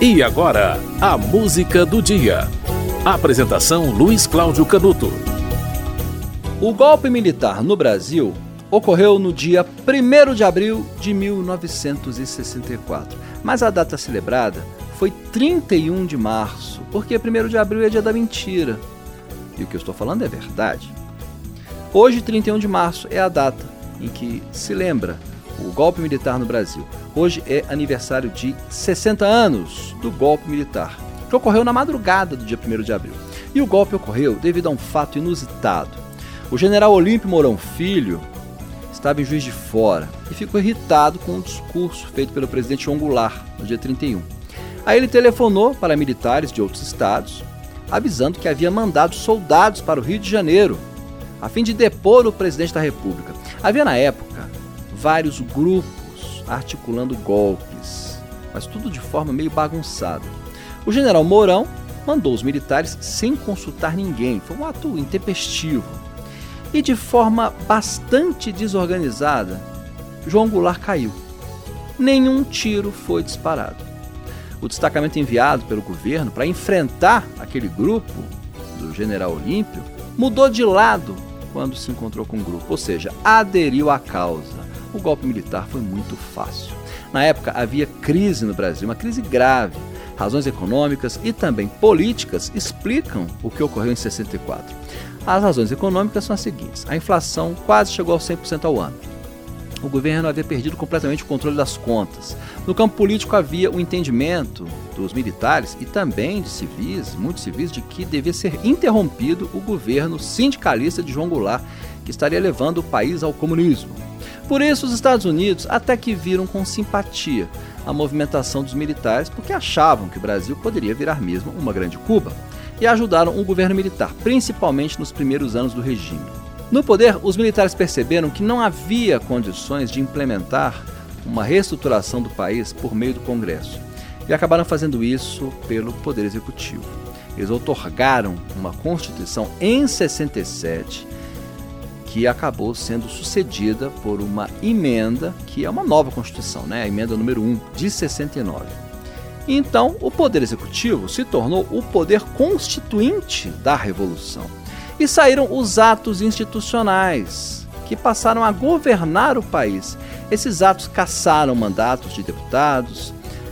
E agora, a música do dia. Apresentação Luiz Cláudio Canuto. O golpe militar no Brasil ocorreu no dia 1º de abril de 1964. Mas a data celebrada foi 31 de março, porque 1º de abril é dia da mentira. E o que eu estou falando é verdade. Hoje, 31 de março, é a data em que se lembra o golpe militar no Brasil. Hoje é aniversário de 60 anos do golpe militar, que ocorreu na madrugada do dia 1º de abril. E o golpe ocorreu devido a um fato inusitado. O general Olímpio Mourão Filho estava em Juiz de Fora e ficou irritado com o discurso feito pelo presidente João Goulart no dia 31. Aí ele telefonou para militares de outros estados, avisando que havia mandado soldados para o Rio de Janeiro, a fim de depor o presidente da República. Havia na época vários grupos articulando golpes, mas tudo de forma meio bagunçada. O general Mourão mandou os militares sem consultar ninguém. Foi um ato intempestivo. E de forma bastante desorganizada, João Goulart caiu. Nenhum tiro foi disparado. O destacamento enviado pelo governo para enfrentar aquele grupo do general Olímpio mudou de lado quando se encontrou com o grupo, ou seja, aderiu à causa. O golpe militar foi muito fácil. Na época havia crise no Brasil, uma crise grave. Razões econômicas e também políticas explicam o que ocorreu em 64. As razões econômicas são as seguintes: a inflação quase chegou aos 100% ao ano. O governo havia perdido completamente o controle das contas. No campo político havia o entendimento dos militares e também de civis, muitos civis, de que devia ser interrompido o governo sindicalista de João Goulart, que estaria levando o país ao comunismo. Por isso, os Estados Unidos até que viram com simpatia a movimentação dos militares, porque achavam que o Brasil poderia virar mesmo uma grande Cuba, e ajudaram o governo militar, principalmente nos primeiros anos do regime. No poder, os militares perceberam que não havia condições de implementar uma reestruturação do país por meio do Congresso, e acabaram fazendo isso pelo Poder Executivo. Eles outorgaram uma Constituição em 67, que acabou sendo sucedida por uma emenda, que é uma nova Constituição, né? A emenda número 1, de 69. Então, o Poder Executivo se tornou o poder constituinte da Revolução. E saíram os atos institucionais, que passaram a governar o país. Esses atos cassaram mandatos de deputados,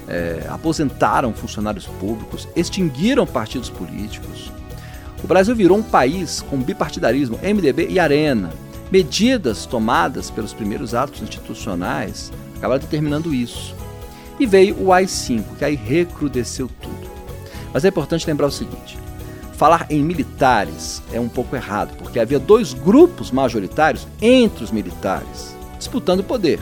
aposentaram funcionários públicos, extinguiram partidos políticos. O Brasil virou um país com bipartidarismo, MDB e Arena. Medidas tomadas pelos primeiros atos institucionais acabaram determinando isso. E veio o AI-5, que aí recrudesceu tudo. Mas é importante lembrar o seguinte: falar em militares é um pouco errado, porque havia dois grupos majoritários entre os militares, disputando o poder.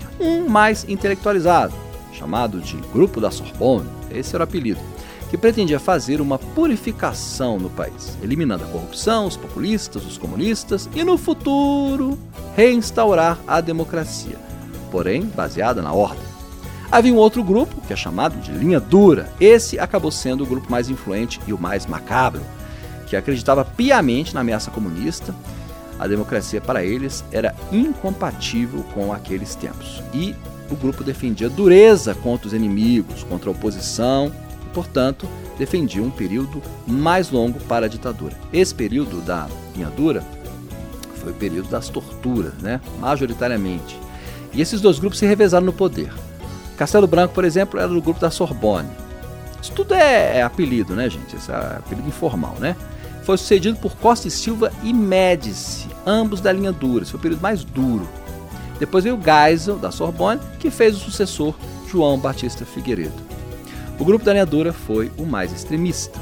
Um mais intelectualizado, chamado de Grupo da Sorbonne, esse era o apelido, que pretendia fazer uma purificação no país, eliminando a corrupção, os populistas, os comunistas e, no futuro, reinstaurar a democracia, porém baseada na ordem. Havia um outro grupo, que é chamado de Linha Dura. Esse acabou sendo o grupo mais influente e o mais macabro, que acreditava piamente na ameaça comunista. A democracia para eles era incompatível com aqueles tempos. E o grupo defendia dureza contra os inimigos, contra a oposição, portanto, defendia um período mais longo para a ditadura. Esse período da Linha Dura foi o período das torturas, né? Majoritariamente. E esses dois grupos se revezaram no poder. Castelo Branco, por exemplo, era do grupo da Sorbonne. Isso tudo é apelido, né, gente? Esse é apelido informal, né? Foi sucedido por Costa e Silva e Médici, ambos da Linha Dura. Esse foi o período mais duro. Depois veio Geisel, da Sorbonne, que fez o sucessor, João Batista Figueiredo. O grupo da Linha Dura foi o mais extremista.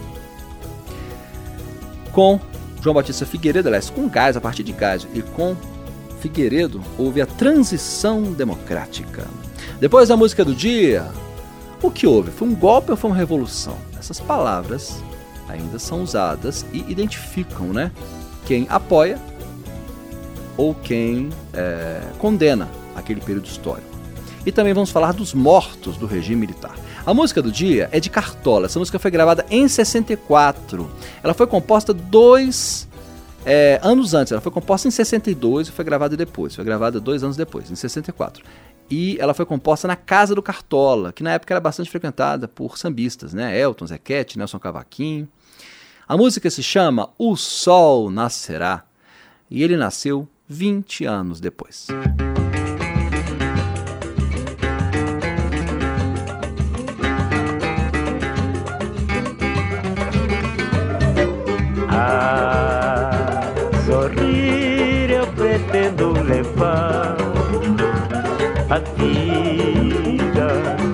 Com João Batista Figueiredo, aliás, com Geisel, a partir de Geisel e com Figueiredo, houve a transição democrática. Depois da música do dia, o que houve? Foi um golpe ou foi uma revolução? Essas palavras ainda são usadas e identificam, né, quem apoia ou quem condena aquele período histórico. E também vamos falar dos mortos do regime militar. A música do dia é de Cartola. Essa música foi gravada em 64. Ela foi composta 2 anos antes. Ela foi composta em 62 e foi gravada depois. Foi gravada 2 anos depois, em 64. e ela foi composta na Casa do Cartola, que na época era bastante frequentada por sambistas, né? Elton, Zequete, Nelson Cavaquinho. A música se chama O Sol Nascerá, e ele nasceu 20 anos depois. A sorrir eu pretendo levar a vida,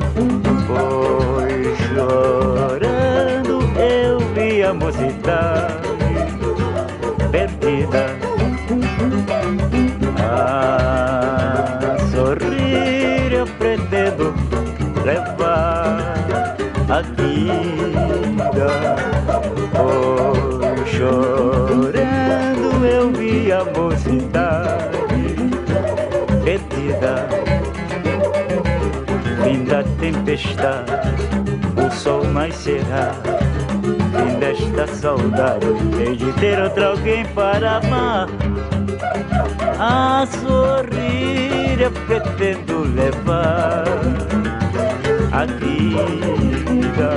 pois chorando eu vi a mocidade perdida. A sorrir eu pretendo levar a vida, pois chorando eu vi a mocidade perdida. Fim da tempestade, o sol nascerá. Fim desta saudade, hei de ter outro alguém para amar. A sorrir eu pretendo levar a vida,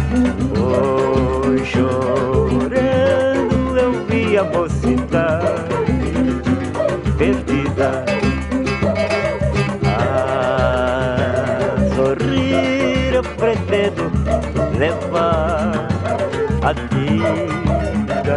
pois chorando eu vi a mocidade perdida. A sorrir eu pretendo levar a vida,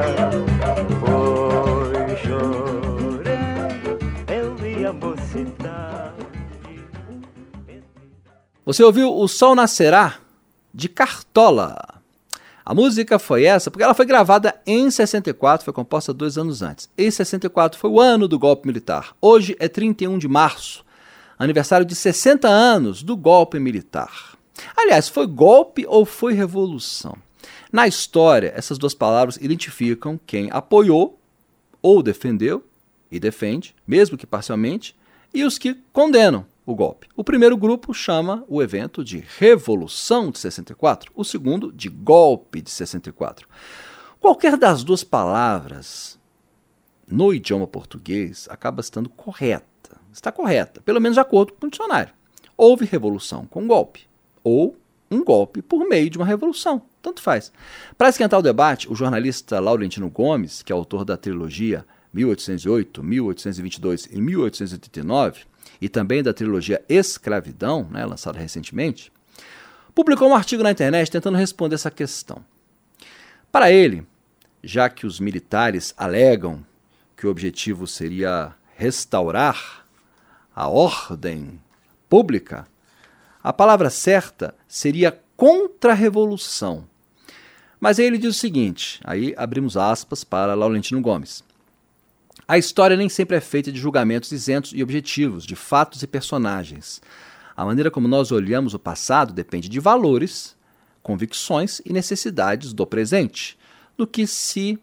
pois chorando eu vi a mocidade perdida. Você ouviu O Sol Nascerá, de Cartola. A música foi essa porque ela foi gravada em 64, foi composta 2 anos antes. Em 64 foi o ano do golpe militar. Hoje é 31 de março, aniversário de 60 anos do golpe militar. Aliás, foi golpe ou foi revolução? Na história, essas duas palavras identificam quem apoiou ou defendeu, e defende, mesmo que parcialmente, e os que condenam o golpe. O primeiro grupo chama o evento de Revolução de 64, o segundo de Golpe de 64. Qualquer das duas palavras, no idioma português, acaba estando correta. Está correta, pelo menos de acordo com o dicionário. Houve revolução com golpe, ou um golpe por meio de uma revolução. Tanto faz. Para esquentar o debate, o jornalista Laurentino Gomes, que é autor da trilogia 1808, 1822 e 1889, e também da trilogia Escravidão, né, lançada recentemente, publicou um artigo na internet tentando responder essa questão. Para ele, já que os militares alegam que o objetivo seria restaurar a ordem pública, a palavra certa seria contra-revolução. Mas aí ele diz o seguinte, aí abrimos aspas para Laurentino Gomes. A história nem sempre é feita de julgamentos isentos e objetivos, de fatos e personagens. A maneira como nós olhamos o passado depende de valores, convicções e necessidades do presente, no que se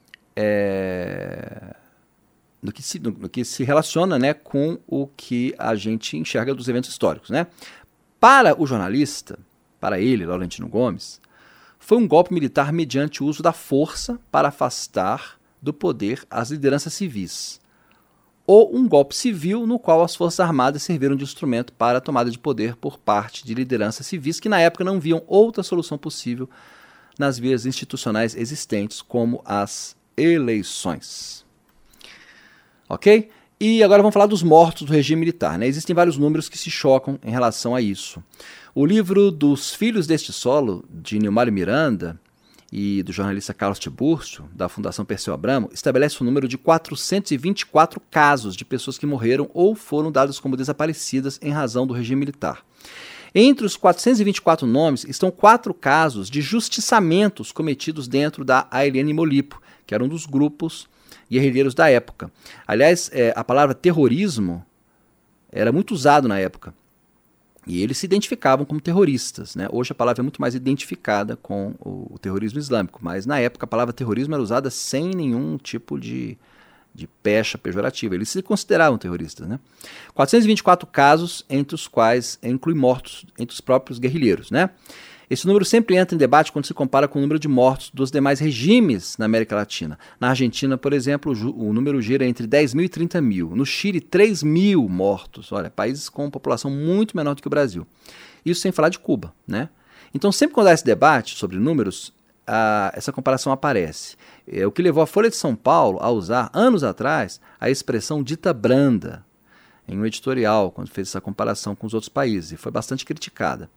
relaciona, né, com o que a gente enxerga dos eventos históricos, né? Para o jornalista, para ele, Laurentino Gomes, foi um golpe militar mediante o uso da força para afastar do poder as lideranças civis, ou um golpe civil no qual as Forças Armadas serviram de instrumento para a tomada de poder por parte de lideranças civis que na época não viam outra solução possível nas vias institucionais existentes, como as eleições. Ok? E agora vamos falar dos mortos do regime militar, né? Existem vários números que se chocam em relação a isso. O livro Dos Filhos deste Solo, de Nilmário Miranda, e do jornalista Carlos Tiburcio, da Fundação Perseu Abramo, estabelece o número de 424 casos de pessoas que morreram ou foram dadas como desaparecidas em razão do regime militar. Entre os 424 nomes estão 4 casos de justiçamentos cometidos dentro da ALN Molipo, que era um dos grupos guerrilheiros da época. Aliás, a palavra terrorismo era muito usado na época. E eles se identificavam como terroristas, né? Hoje a palavra é muito mais identificada com o terrorismo islâmico, mas na época a palavra terrorismo era usada sem nenhum tipo de pecha pejorativa. Eles se consideravam terroristas, né? 424 casos, entre os quais inclui mortos entre os próprios guerrilheiros, né? Esse número sempre entra em debate quando se compara com o número de mortos dos demais regimes na América Latina. Na Argentina, por exemplo, o número gira entre 10 mil e 30 mil. No Chile, 3 mil mortos. Olha, países com população muito menor do que o Brasil. Isso sem falar de Cuba, né? Então, sempre quando há esse debate sobre números, essa comparação aparece. O que levou a Folha de São Paulo a usar, anos atrás, a expressão dita branda, em um editorial, quando fez essa comparação com os outros países, e foi bastante criticada.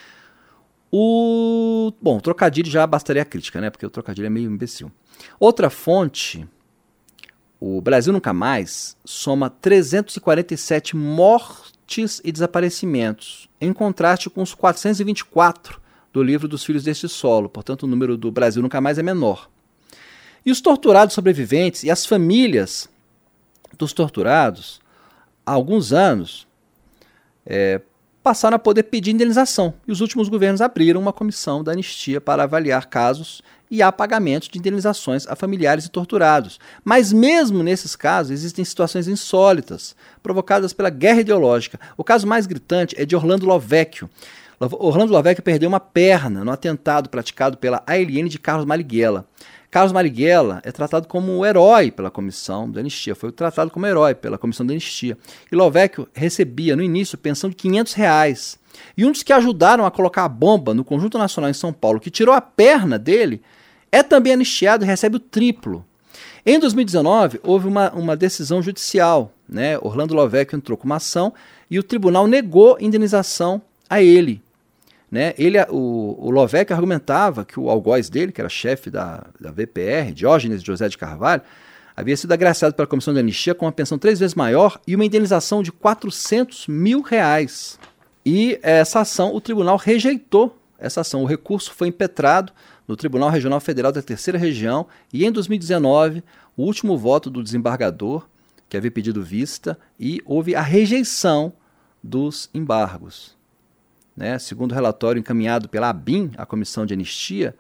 O trocadilho já bastaria a crítica, né? Porque o trocadilho é meio imbecil. Outra fonte, o Brasil Nunca Mais, soma 347 mortes e desaparecimentos, em contraste com os 424 do livro dos Filhos deste Solo. Portanto, o número do Brasil Nunca Mais é menor. E os torturados sobreviventes e as famílias dos torturados, há alguns anos, passaram a poder pedir indenização. E os últimos governos abriram uma comissão da anistia para avaliar casos e há pagamentos de indenizações a familiares de torturados. Mas mesmo nesses casos existem situações insólitas, provocadas pela guerra ideológica. O caso mais gritante é de Orlando Lovecchio. Orlando Lovecchio perdeu uma perna no atentado praticado pela ALN de Carlos Marighella. Carlos Marighella é tratado como um herói pela Comissão da Anistia, foi tratado como herói pela Comissão da Anistia. E Lovecchio recebia, no início, pensão de R$500. E um dos que ajudaram a colocar a bomba no Conjunto Nacional em São Paulo, que tirou a perna dele, é também anistiado e recebe o triplo. Em 2019, houve uma decisão judicial, né? Orlando Lovecchio entrou com uma ação e o tribunal negou indenização a ele. Né? O Lovecchio argumentava que o algoz dele, que era chefe da VPR, Diógenes José de Carvalho, havia sido agraciado pela Comissão de Anistia com uma pensão 3 vezes maior e uma indenização de R$400 mil. E essa ação, o tribunal rejeitou essa ação. O recurso foi impetrado no Tribunal Regional Federal da Terceira Região e em 2019, o último voto do desembargador, que havia pedido vista, e houve a rejeição dos embargos. Né? Segundo o relatório encaminhado pela ABIN, a Comissão de Anistia,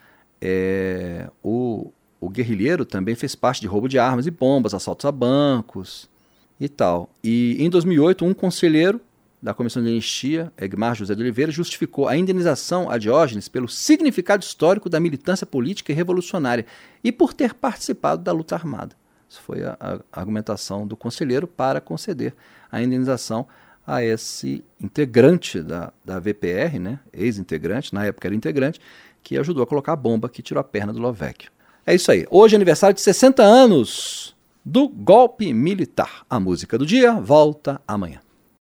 o guerrilheiro também fez parte de roubo de armas e bombas, assaltos a bancos e tal. E em 2008, um conselheiro da Comissão de Anistia, Egmar José de Oliveira, justificou a indenização a Diógenes pelo significado histórico da militância política e revolucionária e por ter participado da luta armada. Isso foi a argumentação do conselheiro para conceder a indenização a esse integrante da VPR, né, ex-integrante, na época era integrante, que ajudou a colocar a bomba que tirou a perna do Lovecchio. É isso aí. Hoje é aniversário de 60 anos do golpe militar. A música do dia volta amanhã.